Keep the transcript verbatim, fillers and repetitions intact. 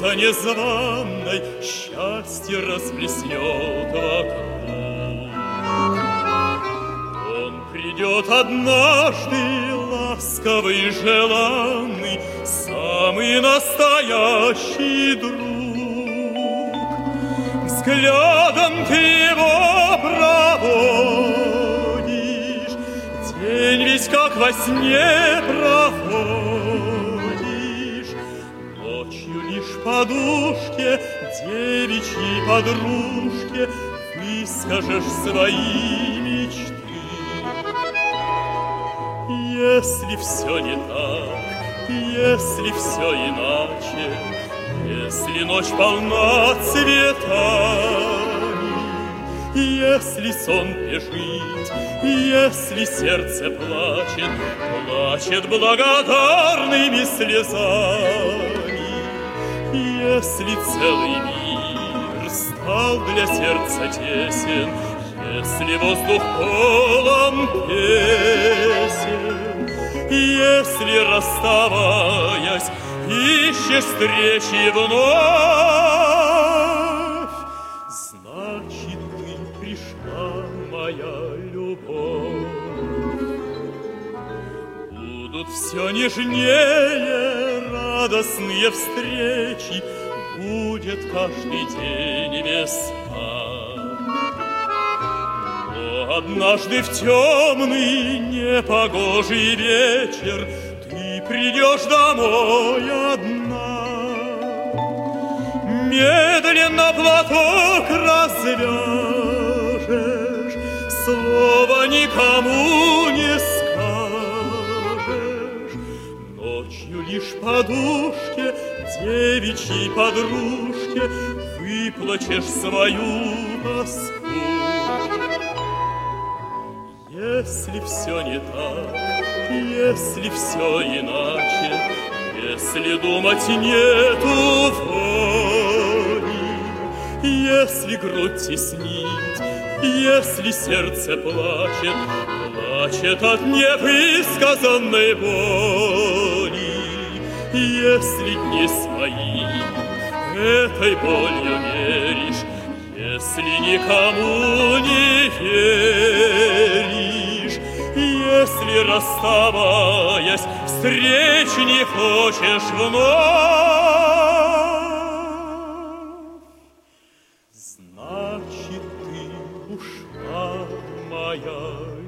солнца незваной счастье расплеснет вокруг. Он придет однажды, ласковый, желанный, самый настоящий друг. Взглядом ты его проводишь, день весь как во сне проходишь. Ночью лишь подушке, девичьей подружке, выскажешь свои мечты. Если все не так, если все иначе, если ночь полна цветами, если сон бежит, если сердце плачет, плачет благодарными слезами, если целый мир стал для сердца тесен, если воздух полон песен, если, расставаясь, ищешь встречи вновь, значит, ты пришла, моя любовь. Будут все нежнее радостные встречи, будет каждый день весна. Однажды в темный непогожий вечер ты придешь домой одна. Медленно платок развяжешь, слова никому не скажешь. Ночью лишь подушке, девичьей подружке, выплачешь свою тоску. Если все не так, если все иначе, если думать нету воли, если грудь теснит, если сердце плачет, плачет от невысказанной боли, если дни свои этой болью меришь, если никому не веришь, если, расставаясь, встреч не хочешь вновь, значит, ты ушла, моя